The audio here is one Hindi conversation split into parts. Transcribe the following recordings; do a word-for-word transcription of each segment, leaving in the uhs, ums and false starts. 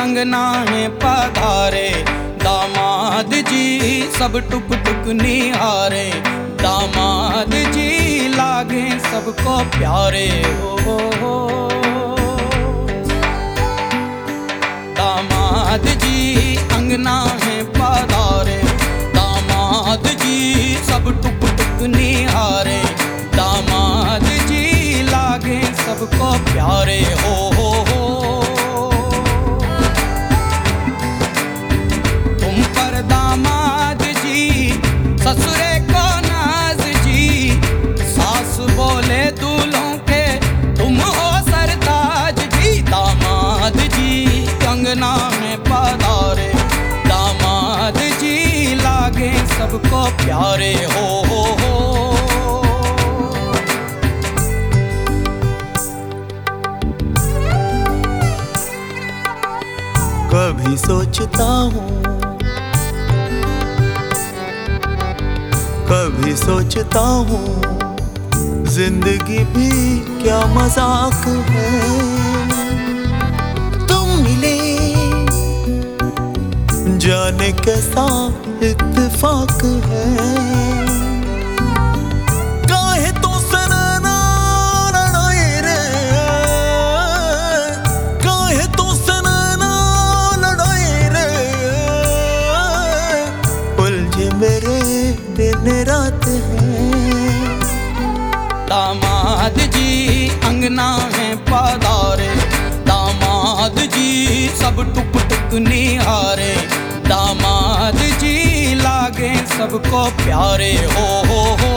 अंगना है पधारे, दामाद जी सब टुक टुक निहारे, दामाद जी लागे सबको प्यारे। हो हो हो दामाद जी अंगना है पधारे, दामाद जी सब टुक टुक निहारे, दामाद जी लागे सबको प्यारे। हो हो हो तुम पर दामाद जी ससुरे को नाज जी, सास बोले दूल्हों के तुम हो सरताज जी, दामाद जी अंगना में पधारे, दामाद जी लागे सबको प्यारे। हो हो हो कभी सोचता हूँ, कभी सोचता हूँ, जिंदगी भी क्या मजाक है। तुम मिले जाने कैसा इत्तेफाक है, काहे तो सनना लड़ाई रे, काहे तो सनना लड़ाई रे, उलझे मेरे दिन रात है। दामाद जी अंगना है पधारे, दामाद जी सब टुक टुक निहारे, दामाद जी लागे सबको प्यारे। हो हो हो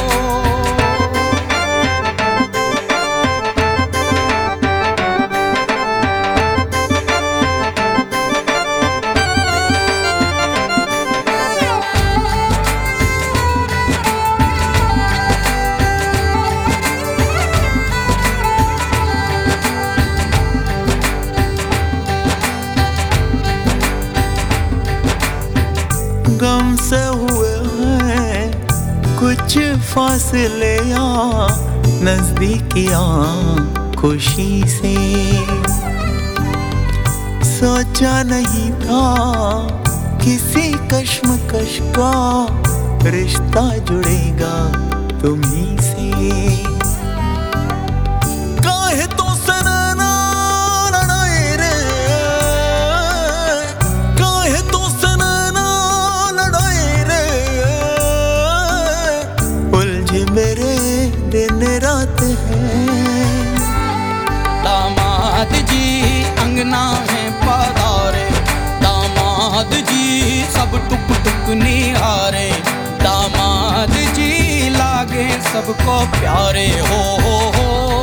गम से हुए हैं कुछ फासले या नजदीकियां, खुशी से सोचा नहीं था किसी कश्मकश का रिश्ता जुड़ेगा तुम्हीं से, काहे तो सनना लड़ाई रे, काहे तो सनना लड़ाई रे, उलझे मेरे दिन रात है। दामाद जी अंगना है पधारे, दामाद जी सब टुक टुक निहारे, दामाद जी लागे सबको प्यारे। हो हो हो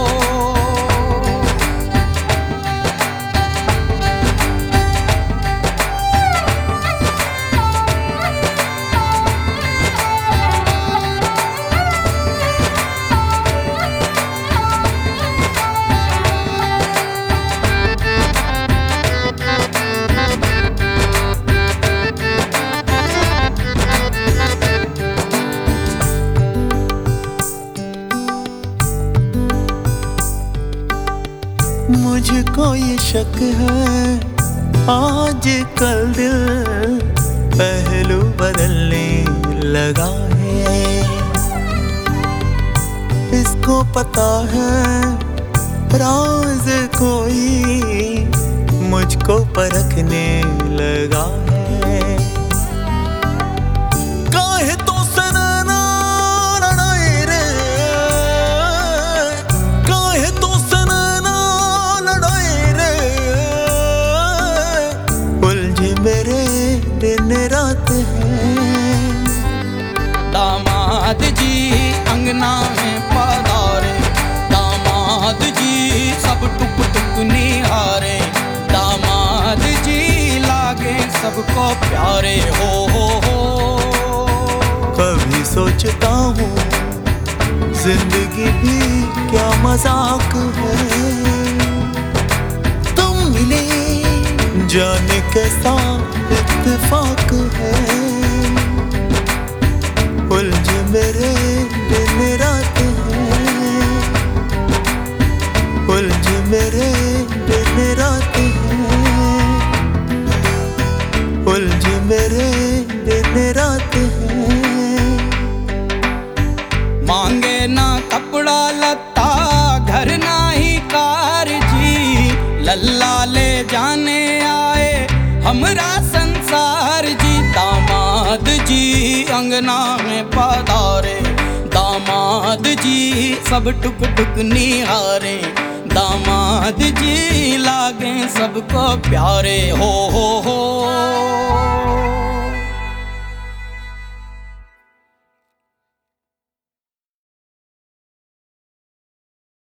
मुझको ये शक है आज कल दिल पहलू बदलने लगा है, इसको पता है राज कोई मुझको परखने लगा है, काहे तो सनना लड़ाई रे, काहे तो सनना लड़ाई रे, उलझे मेरे दिन रात है। दामाद जी अंगना है पधारे, दामाद जी सब टुक टुक निहारे, दामाद जी लागे सबको प्यारे। हो हो हो कभी सोचता हूँ जिंदगी भी क्या मजाक है, तुम मिले जाने कैसा इत्तेफाक है, उलझे मेरे दिन रात है, उलझे मेरे दिन रात है। हमरा संसार जी। दामाद जी अंगना में पधारे, दामाद जी सब टुक टुक निहारे, दामाद जी लागे सबको प्यारे। हो हो हो